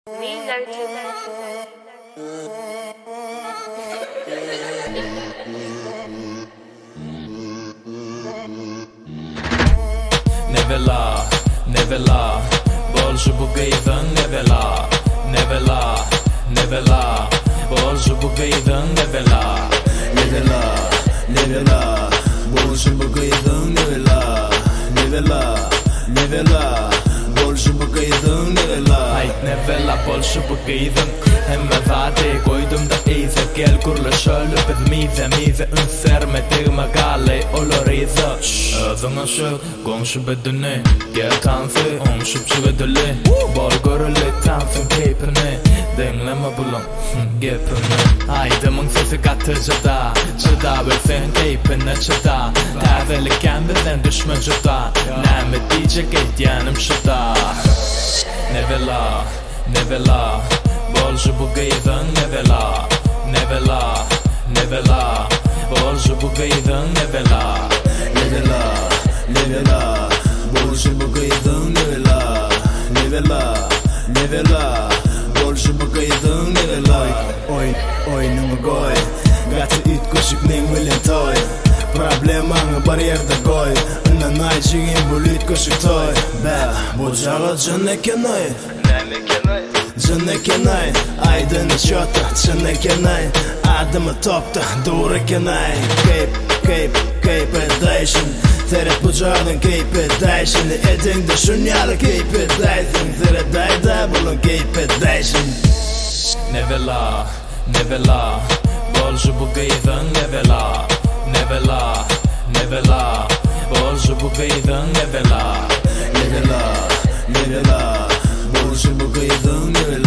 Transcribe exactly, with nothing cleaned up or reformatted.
Nevela, nevela, больше bugaydan nevela, nevela, nevela, больше bugaydan nevela, nevela, nevela, больше bugaydan nevela, nevela, nevela, больше bugaydan nevela. Hayt nevela, больше bugaydan. Hemme vade koydum da ize gel kurla şöyle biz mize mize ünsermedi magale oloriza. Ağzına şöyle komşu bedene gel tansı omşup çıvedele bol görüle tansın keypine denleme bulam gepine. Aydımın sesi katıcı da çıda versen keypine çıda tazeliken bizden düşme çıda neme diyecek ihtiyanım şıda. Nevela, nevela, больше bugaydan nevela, nevela, nevela, больше bugaydan nevela, nevela, nevela, больше bugaydan nevela, nevela, nevela, больше bugaydan nevela. Oy, oy, nungu goy, gati it koşuk ning willen toy. Problemanı bariyerde goy, nanay jigin bulit koşuk toy. Be, bu jaga jannekenoy, jannekenoy. Jannekenoy, aydın çöta, jannekenoy. Adımı topta, doğru kenay. Kayıp, kayıp, kayıp edayşın. Terep bucağın kayıp edayşın. Edin de şunyalı kayıp edayşın. Zere dayda bulun kayıp edayşın. Nevela, nevela, больше bugaydan nevela, nevela, nevela, больше bugaydan nevela, nevela, nevela, больше bugaydan nevela.